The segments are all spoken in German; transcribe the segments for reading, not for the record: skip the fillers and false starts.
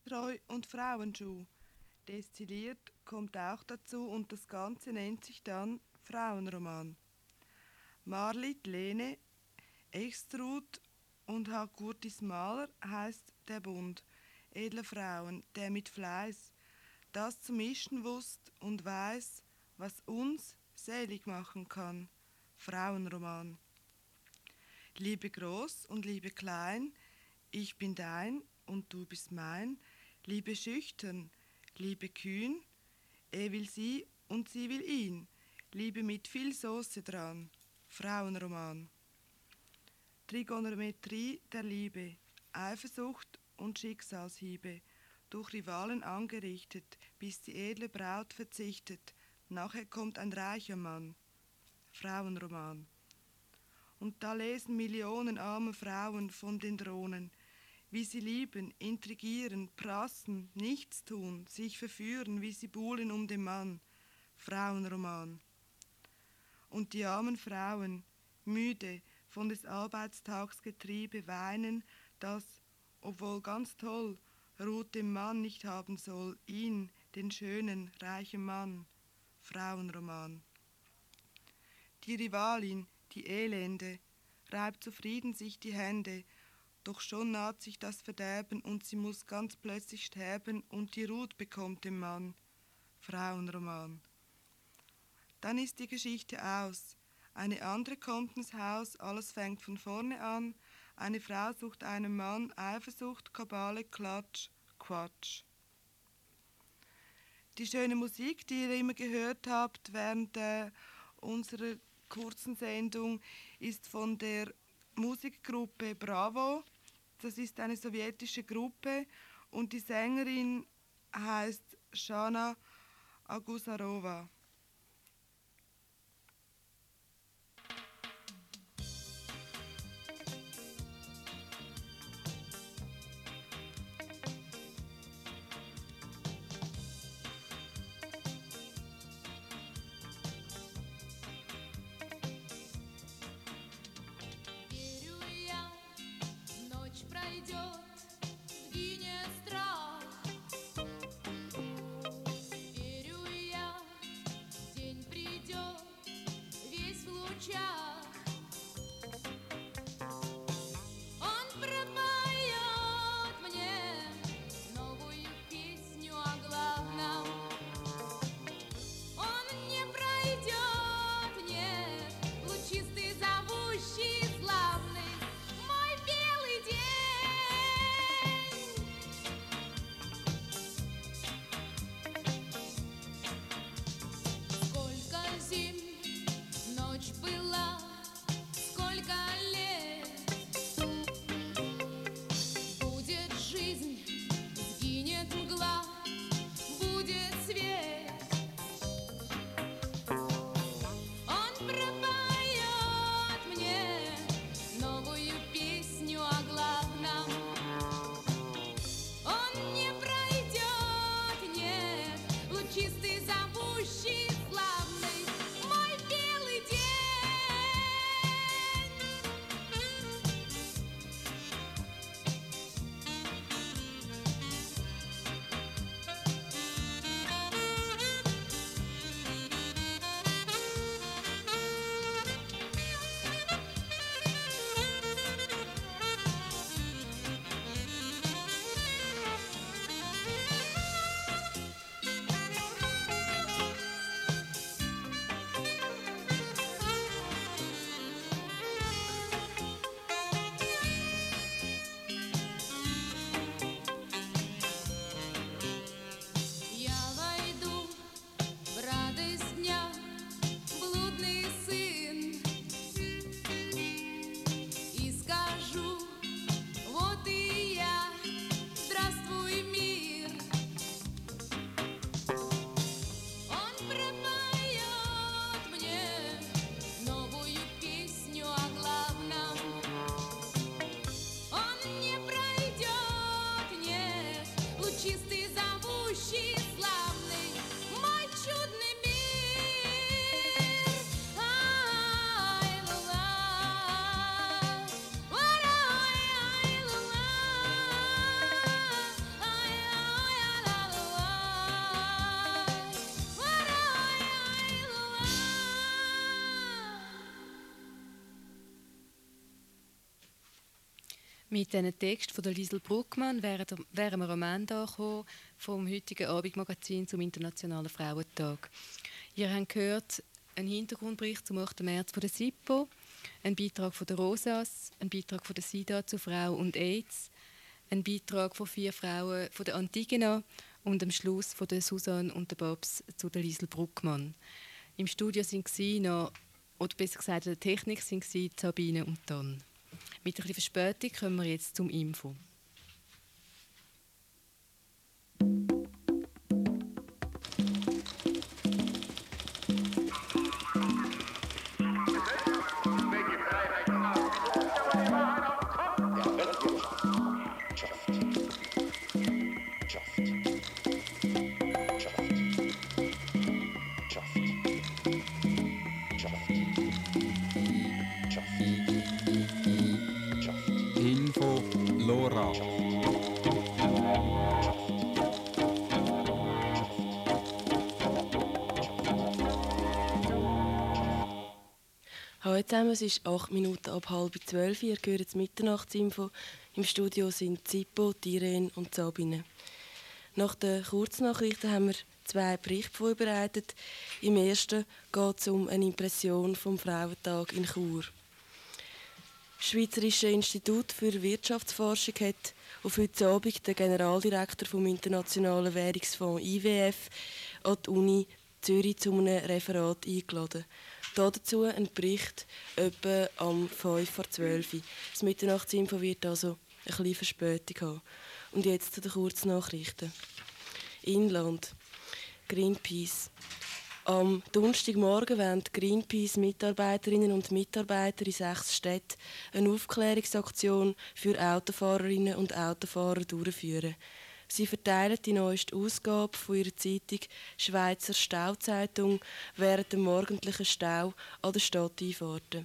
Treu und Frauenschuh. Destilliert kommt auch dazu und das Ganze nennt sich dann Frauenroman. Marlit Lene, Extrud und H. Curtis Mahler heißt der Bund. Edle Frauen, der mit Fleiß das zu mischen wusst und weiß, was uns selig machen kann. Frauenroman. Liebe groß und Liebe klein, ich bin dein und du bist mein. Liebe schüchtern, Liebe kühn, er will sie und sie will ihn. Liebe mit viel Soße dran. Frauenroman. Trigonometrie der Liebe, Eifersucht und Schicksalshiebe, durch Rivalen angerichtet, bis die edle Braut verzichtet. Nachher kommt ein reicher Mann. Frauenroman. Und da lesen Millionen arme Frauen von den Drohnen, wie sie lieben, intrigieren, prassen, nichts tun, sich verführen, wie sie buhlen um den Mann. Frauenroman. Und die armen Frauen, müde von des Arbeitstags Getriebe, weinen, dass, obwohl ganz toll, Ruth den Mann nicht haben soll, ihn, den schönen, reichen Mann. Frauenroman. Die Rivalin, die Elende, reibt zufrieden sich die Hände, doch schon naht sich das Verderben und sie muss ganz plötzlich sterben und die Ruth bekommt den Mann. Frauenroman. Dann ist die Geschichte aus. Eine andere kommt ins Haus, alles fängt von vorne an. Eine Frau sucht einen Mann, Eifersucht, Kabale, Klatsch, Quatsch. Die schöne Musik, die ihr immer gehört habt während unserer kurzen Sendung, ist von der Musikgruppe Bravo. Das ist eine sowjetische Gruppe und die Sängerin heißt Shana Agusarova. Верю я, ночь пройдет, сгинет страх. Верю я, Mit diesen Text von der Liesl Bruckmann wären wir am Ende angekommen vom heutigen Abendmagazin zum Internationalen Frauentag. Ihr habt gehört einen Hintergrundbericht zum 8. März von der SIPO, einen Beitrag von der Rosas, einen Beitrag von der SIDA zu Frau und AIDS, einen Beitrag von 4 Frauen von der Antigena und am Schluss von der Susanne und der Babs zu der Liesl Bruckmann. Im Studio waren noch, oder besser gesagt in der Technik, waren Sabine und Dan. Mit ein bisschen Verspätung kommen wir jetzt zum Info. Info Lora. Hallo zusammen, es ist 8 Minuten ab 11:30. Ihr hört das Mitternachtsinfo. Im Studio sind Zippo, Irene und Sabine. Nach den Kurznachrichten haben wir 2 Berichte vorbereitet. Im ersten geht es um eine Impression vom Frauentag in Chur. Das Schweizerische Institut für Wirtschaftsforschung hat auf heute Abend den Generaldirektor vom Internationalen Währungsfonds IWF an die Uni Zürich zu einem Referat eingeladen. Dazu ein Bericht etwa am 11:05. Das Mitternachtsinfo wird also ein bisschen Verspätung haben. Und jetzt zu den Kurznachrichten. Inland. Greenpeace. Am Donnerstagmorgen wollen Greenpeace-Mitarbeiterinnen und Mitarbeiter in 6 Städten eine Aufklärungsaktion für Autofahrerinnen und Autofahrer durchführen. Sie verteilen die neueste Ausgabe von ihrer Zeitung «Schweizer Stauzeitung» während dem morgendlichen Stau an den Stadteinfahrten.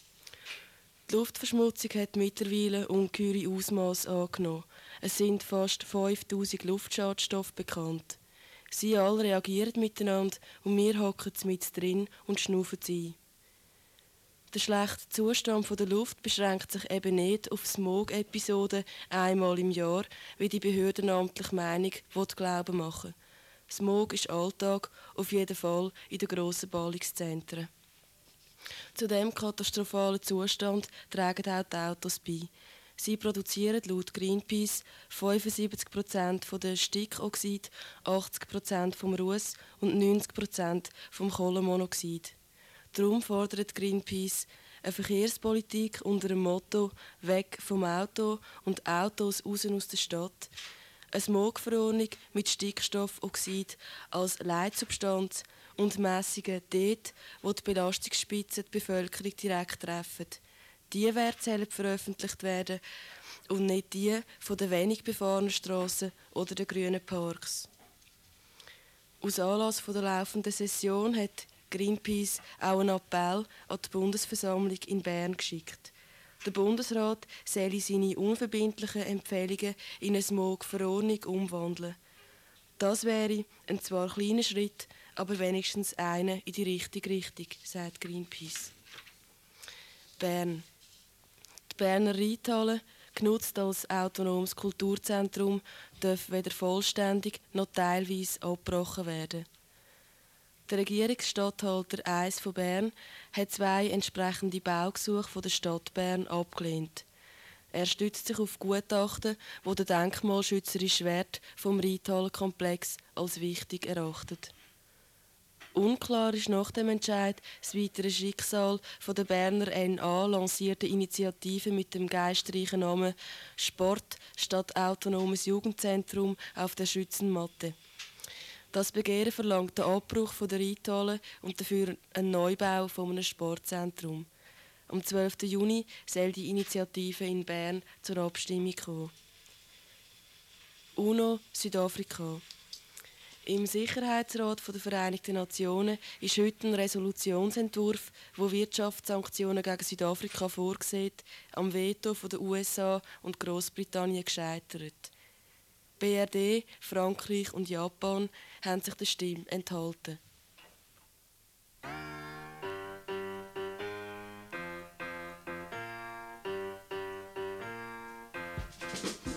Die Luftverschmutzung hat mittlerweile ungeheure Ausmaße angenommen. Es sind fast 5000 Luftschadstoffe bekannt. Sie alle reagieren miteinander und wir hocken mit drin und schnaufen ein. Der schlechte Zustand der Luft beschränkt sich eben nicht auf Smog-Episoden einmal im Jahr, wie die behördenamtliche Meinung glauben machen. Smog ist Alltag, auf jeden Fall in den grossen Ballungszentren. Zu diesem katastrophalen Zustand tragen auch die Autos bei. Sie produzieren laut Greenpeace 75% der Stickoxid, 80% vom Ruß und 90% vom Kohlenmonoxid. Darum fordert Greenpeace eine Verkehrspolitik unter dem Motto «Weg vom Auto und Autos raus aus der Stadt», eine Smogverordnung mit Stickstoffoxid als Leitsubstanz und Messungen dort, wo die Belastungsspitzen die Bevölkerung direkt treffen. Diese Werte sollen veröffentlicht werden und nicht die von den wenig befahrenen Strassen oder den grünen Parks. Aus Anlass der laufenden Session hat Greenpeace auch einen Appell an die Bundesversammlung in Bern geschickt. Der Bundesrat soll seine unverbindlichen Empfehlungen in eine Smog-Verordnung umwandeln. Das wäre ein zwar kleiner Schritt, aber wenigstens einer in die richtige Richtung, sagt Greenpeace. Bern. Die Berner Reithalle, genutzt als autonomes Kulturzentrum, darf weder vollständig noch teilweise abgebrochen werden. Der Regierungsstatthalter 1 von Bern hat 2 entsprechende Baugesuche von der Stadt Bern abgelehnt. Er stützt sich auf Gutachten, die den denkmalschützerischen Wert vom Reithallenkomplex als wichtig erachtet. Unklar ist nach dem Entscheid das weitere Schicksal von der Berner NA lancierten Initiative mit dem geistreichen Namen «Sport statt autonomes Jugendzentrum auf der Schützenmatte». Das Begehren verlangt den Abbruch von der Reithalle und dafür einen Neubau von einem Sportzentrum. Am 12. Juni soll die Initiative in Bern zur Abstimmung kommen. UNO, Südafrika. Im Sicherheitsrat der Vereinigten Nationen ist heute ein Resolutionsentwurf, der Wirtschaftssanktionen gegen Südafrika vorsieht, am Veto der USA und Großbritannien gescheitert. BRD, Frankreich und Japan haben sich der Stimme enthalten. Thank